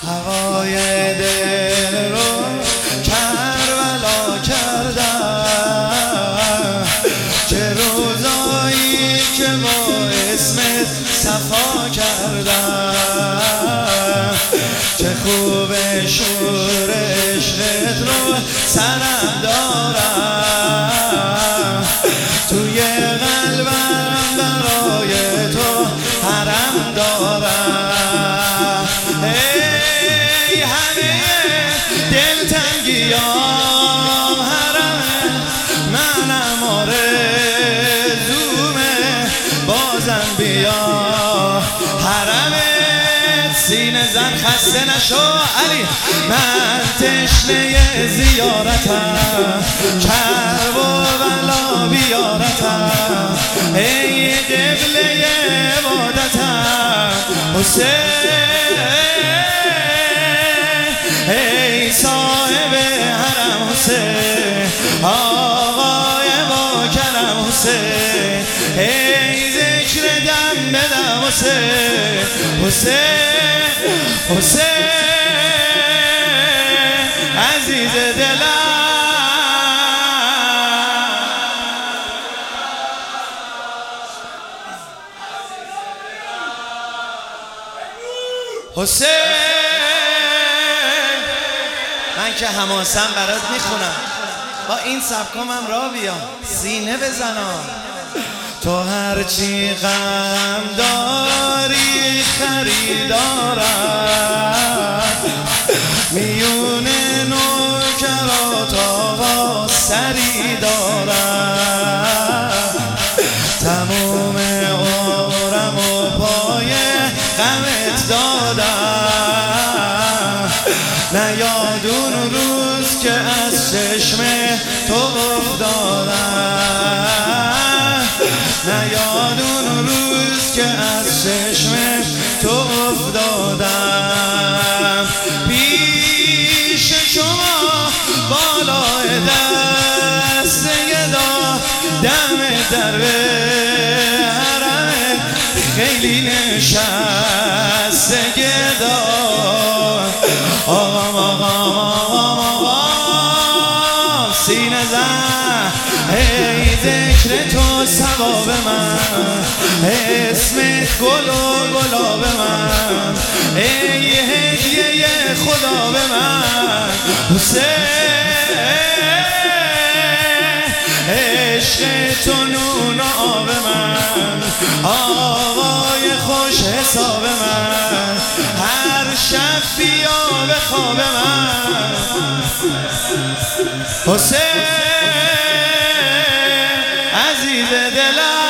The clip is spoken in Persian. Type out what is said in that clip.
هوای دل رو کربلا کردم، چه روزایی که با اسمت صفا کردم، چه خوب شور عشقت رو سرم دارم، توی قلبم برای تو حرم دارم. ای همه دلتنگیام حرمه، منم آرزومه بازم بیا حرمت، سینه زن خسته نشو علی، من تشنه زیارتم، کرب و بلا بیارتم، ای قبله عبادتم حسین، ای صاحب حرم حسین، آقای با کرم حسین، ای ذکر دم بدم حسین، حسین حسین عزیز دلم. حسین من که حماسم برات میخونم، با این سبکام هم را بیام سینه بزنم، تو هرچی غم داری خریدارم، میون نوکرات آقا سری دارم، تموم عمرم و پای غمت دادم، نیاد اون روز که از چشم تو افتادم، نیاد اون روز که از چشم تو افتادم، پیش شما بالای دست گدا دم در حرم خیلی نشسته گدا، آقام آقام آقام آقام سینه زن، ای ذکر تو ثواب من، اسمت گل و گلاب من، ای هدیه خدا به من حسین، عشق تو نون آب من، آقای خوش حساب من، هر شب بیا به خواب من حسین عزیز دلم.